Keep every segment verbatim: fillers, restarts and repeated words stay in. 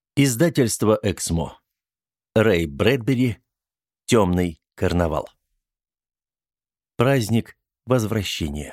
Издательство «Эксмо». Рэй Брэдбери. «Темный карнавал». Праздник возвращения.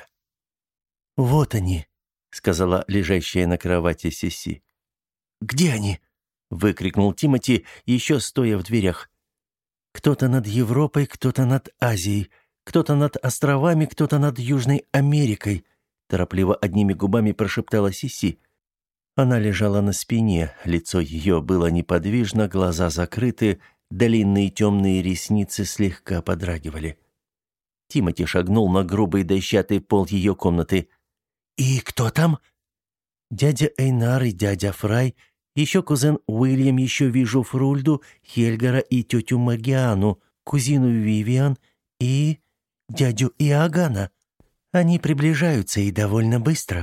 «Вот они», — сказала лежащая на кровати Сиси. «Где они?» — выкрикнул Тимоти, еще стоя в дверях. «Кто-то над Европой, кто-то над Азией, кто-то над островами, кто-то над Южной Америкой», — торопливо одними губами прошептала Сиси. Она лежала на спине, лицо ее было неподвижно, глаза закрыты, длинные темные ресницы слегка подрагивали. Тимоти шагнул на грубый дощатый пол ее комнаты. «И кто там?» «Дядя Эйнар и дядя Фрай, еще кузен Уильям, еще вижу Фрульду, Хельгара и тетю Магиану, кузину Вивиан и дядю Иоганна. Они приближаются и довольно быстро».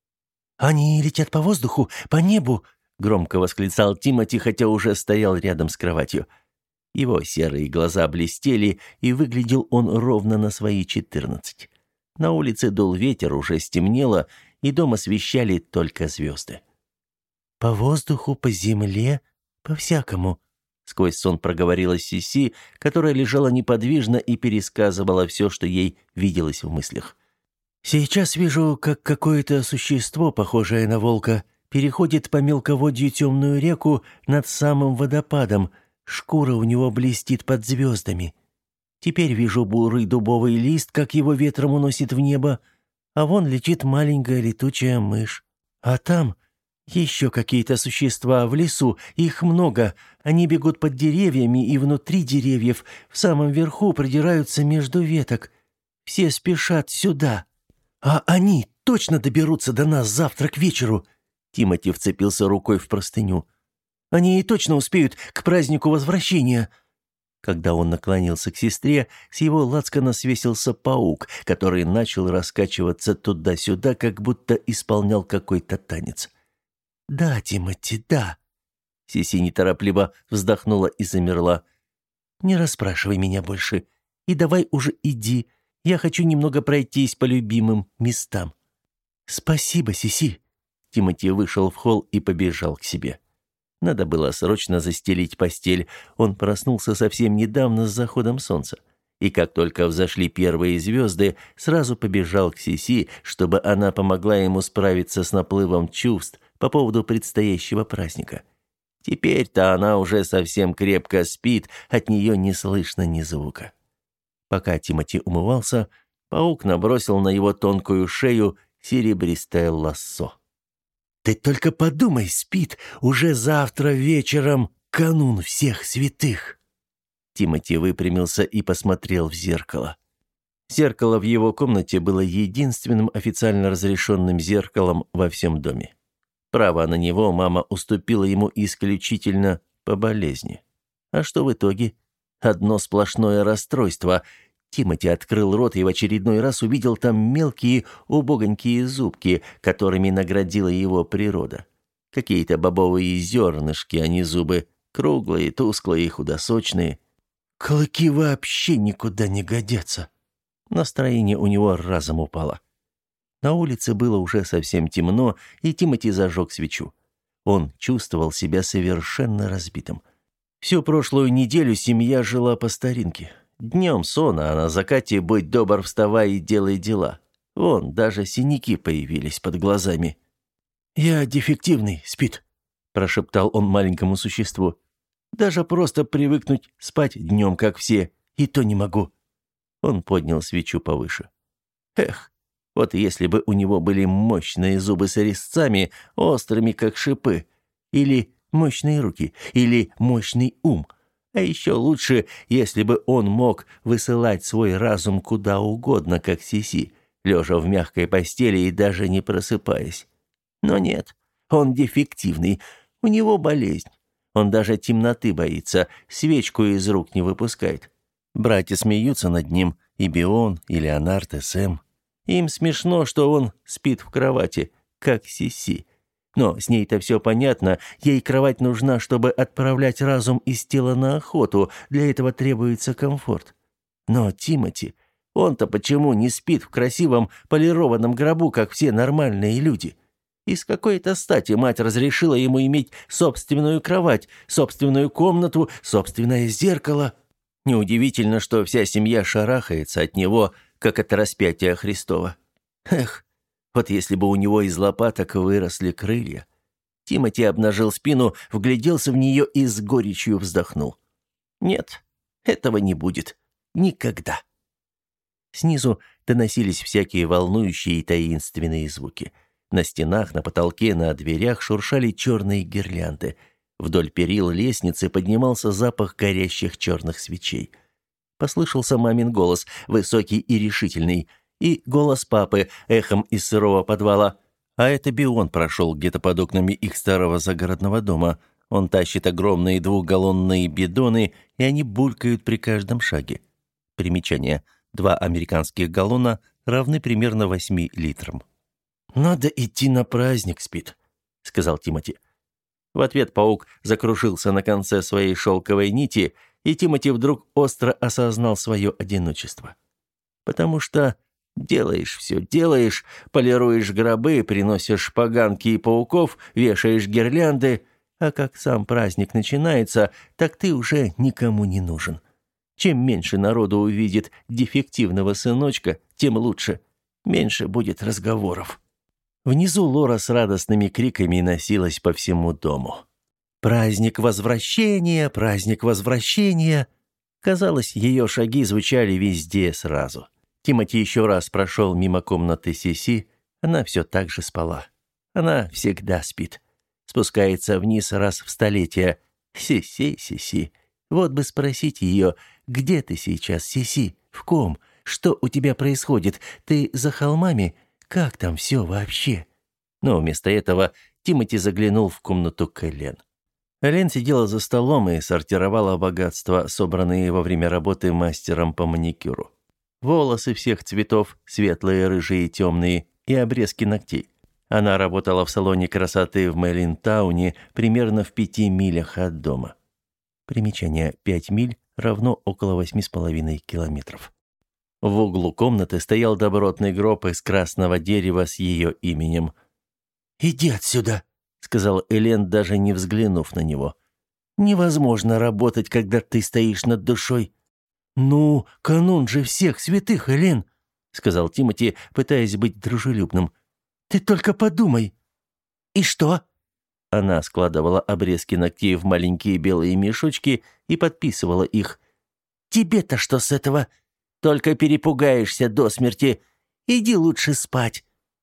«Они летят по воздуху, по небу!» — громко восклицал Тимоти, хотя уже стоял рядом с кроватью. Его серые глаза блестели, и выглядел он ровно на свои четырнадцать. На улице дул ветер, уже стемнело, и дом освещали только звезды. «По воздуху, по земле, по-всякому», — сквозь сон проговорила Сиси, которая лежала неподвижно и пересказывала все, что ей виделось в мыслях. «Сейчас вижу, как какое-то существо, похожее на волка, переходит по мелководью темную реку над самым водопадом. Шкура у него блестит под звездами. Теперь вижу бурый дубовый лист, как его ветром уносит в небо, а вон летит маленькая летучая мышь. А там еще какие-то существа в лесу, их много. Они бегут под деревьями и внутри деревьев, в самом верху продираются между веток. Все спешат сюда. А они точно доберутся до нас завтра к вечеру». Тимоти вцепился рукой в простыню. «Они и точно успеют к празднику возвращения». Когда он наклонился к сестре, с его лацкана свесился паук, который начал раскачиваться туда-сюда, как будто исполнял какой-то танец. «Да, Тимоти, да». Сиси неторопливо вздохнула и замерла. «Не расспрашивай меня больше. И давай уже иди. Я хочу немного пройтись по любимым местам». «Спасибо, Сиси». Тимоти вышел в холл и побежал к себе. Надо было срочно застелить постель. Он проснулся совсем недавно с заходом солнца. И как только взошли первые звезды, сразу побежал к Сиси, чтобы она помогла ему справиться с наплывом чувств по поводу предстоящего праздника. Теперь-то она уже совсем крепко спит, от нее не слышно ни звука. Пока Тимоти умывался, паук набросил на его тонкую шею серебристое лассо. «Ты только подумай, спит, уже завтра вечером, канун всех святых!» Тимоти выпрямился и посмотрел в зеркало. Зеркало в его комнате было единственным официально разрешенным зеркалом во всем доме. Право на него мама уступила ему исключительно по болезни. А что в итоге? Одно сплошное расстройство. Тимоти открыл рот и в очередной раз увидел там мелкие убогонькие зубки, которыми наградила его природа. Какие-то бобовые зернышки, а не зубы, круглые, тусклые, худосочные. «Клыки вообще никуда не годятся». Настроение у него разом упало. На улице было уже совсем темно, и Тимоти зажег свечу. Он чувствовал себя совершенно разбитым. Всю прошлую неделю семья жила по старинке. Днем сон, а на закате, будь добр, вставай и делай дела. Вон, даже синяки появились под глазами. «Я дефективный, спит», — прошептал он маленькому существу. «Даже просто привыкнуть спать днем, как все, и то не могу». Он поднял свечу повыше. Эх, вот если бы у него были мощные зубы с резцами, острыми, как шипы, или мощные руки, или мощный ум. А еще лучше, если бы он мог высылать свой разум куда угодно, как Сиси, лежа в мягкой постели и даже не просыпаясь. Но нет, он дефективный, у него болезнь. Он даже темноты боится, свечку из рук не выпускает. Братья смеются над ним, и Бион, и Леонард, и Сэм. Им смешно, что он спит в кровати, как Сиси. Но с ней-то все понятно, ей кровать нужна, чтобы отправлять разум из тела на охоту, для этого требуется комфорт. Но Тимоти, он-то почему не спит в красивом полированном гробу, как все нормальные люди? И с какой-то стати мать разрешила ему иметь собственную кровать, собственную комнату, собственное зеркало? Неудивительно, что вся семья шарахается от него, как от распятия Христова. Эх, вот если бы у него из лопаток выросли крылья. Тимоти обнажил спину, вгляделся в нее и с горечью вздохнул. Нет, этого не будет. Никогда. Снизу доносились всякие волнующие и таинственные звуки. На стенах, на потолке, на дверях шуршали черные гирлянды. Вдоль перил лестницы поднимался запах горящих черных свечей. Послышался мамин голос, высокий и решительный, и голос папы эхом из сырого подвала. А это Бион прошел где-то под окнами их старого загородного дома. Он тащит огромные двухгаллонные бидоны, и они булькают при каждом шаге. Примечание. Два американских галлона равны примерно восьми литрам. «Надо идти на праздник, Спид», — сказал Тимоти. В ответ паук закружился на конце своей шелковой нити, и Тимоти вдруг остро осознал свое одиночество. Потому что делаешь все, делаешь, полируешь гробы, приносишь поганки и пауков, вешаешь гирлянды, а как сам праздник начинается, так ты уже никому не нужен. Чем меньше народу увидит дефективного сыночка, тем лучше. Меньше будет разговоров. Внизу Лора с радостными криками носилась по всему дому. «Праздник возвращения! Праздник возвращения!» Казалось, ее шаги звучали везде сразу. Тимоти еще раз прошел мимо комнаты Сиси. Она все так же спала. Она всегда спит. Спускается вниз раз в столетие. Сиси, Сиси. Вот бы спросить ее, где ты сейчас, Сиси? В ком? Что у тебя происходит? Ты за холмами? Как там все вообще? Но вместо этого Тимоти заглянул в комнату к Элен. Элен сидела за столом и сортировала богатства, собранные во время работы мастером по маникюру. Волосы всех цветов, светлые, рыжие, темные, и обрезки ногтей. Она работала в салоне красоты в Мэлинтауне, примерно в пяти милях от дома. Примечание: пять миль равно около восьми с половиной километров. В углу комнаты стоял добротный гроб из красного дерева с ее именем. «Иди отсюда», — сказал Элен, даже не взглянув на него. «Невозможно работать, когда ты стоишь над душой». «Ну, канун же всех святых, Элен», — сказал Тимоти, пытаясь быть дружелюбным. «Ты только подумай». «И что?» Она складывала обрезки ногтей в маленькие белые мешочки и подписывала их. «Тебе-то что с этого? Только перепугаешься до смерти. Иди лучше спать».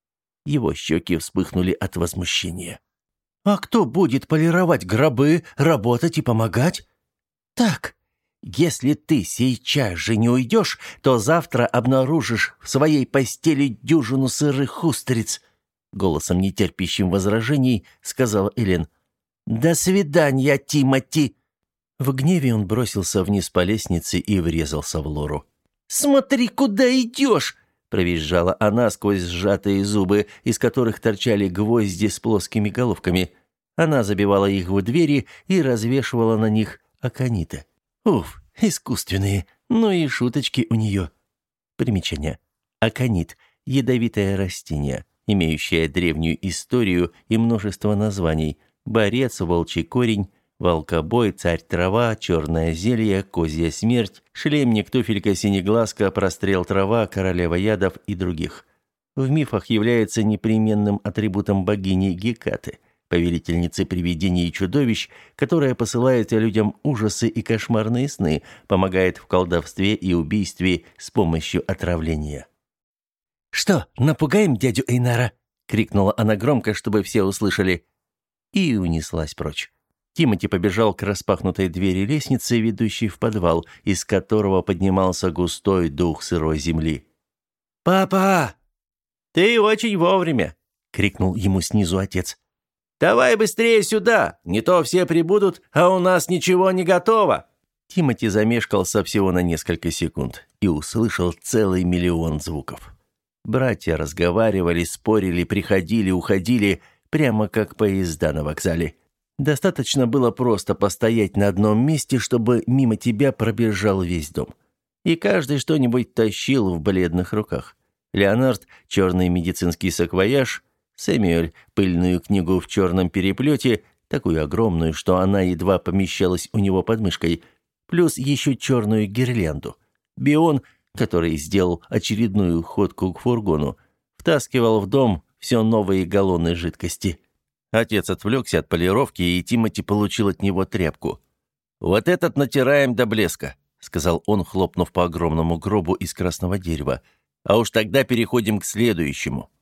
Его щеки вспыхнули от возмущения. «А кто будет полировать гробы, работать и помогать?» «Так, если ты сейчас же не уйдешь, то завтра обнаружишь в своей постели дюжину сырых устриц», голосом, нетерпящим возражений, сказала Элен. «До свидания, Тимоти!» В гневе он бросился вниз по лестнице и врезался в Лору. «Смотри, куда идешь!» провизжала она сквозь сжатые зубы, из которых торчали гвозди с плоскими головками. Она забивала их в двери и развешивала на них акониты. Уф, искусственные, ну и шуточки у нее. Примечание. Аконит – ядовитое растение, имеющее древнюю историю и множество названий: борец, волчий корень, волкобой, царь-трава, черное зелье, козья смерть, шлемник, туфелька, синеглазка, прострел трава, королева ядов и других. В мифах является непременным атрибутом богини Гекаты, повелительницы привидений и чудовищ, которая посылает людям ужасы и кошмарные сны, помогает в колдовстве и убийстве с помощью отравления. «Что, напугаем дядю Эйнара?» — крикнула она громко, чтобы все услышали, и унеслась прочь. Тимоти побежал к распахнутой двери лестницы, ведущей в подвал, из которого поднимался густой дух сырой земли. «Папа!» «Ты очень вовремя!» — крикнул ему снизу отец. «Давай быстрее сюда! Не то все прибудут, а у нас ничего не готово!» Тимоти замешкался всего на несколько секунд и услышал целый миллион звуков. Братья разговаривали, спорили, приходили, уходили, прямо как поезда на вокзале. Достаточно было просто постоять на одном месте, чтобы мимо тебя пробежал весь дом. И каждый что-нибудь тащил в бледных руках. Леонард – черный медицинский саквояж, Сэмюэль пыльную книгу в черном переплете, такую огромную, что она едва помещалась у него под мышкой, плюс еще черную гирлянду. Бион, который сделал очередную ходку к фургону, втаскивал в дом все новые галлоны жидкости. Отец отвлекся от полировки, и Тимоти получил от него тряпку. «Вот этот натираем до блеска», — сказал он, хлопнув по огромному гробу из красного дерева. «А уж тогда переходим к следующему».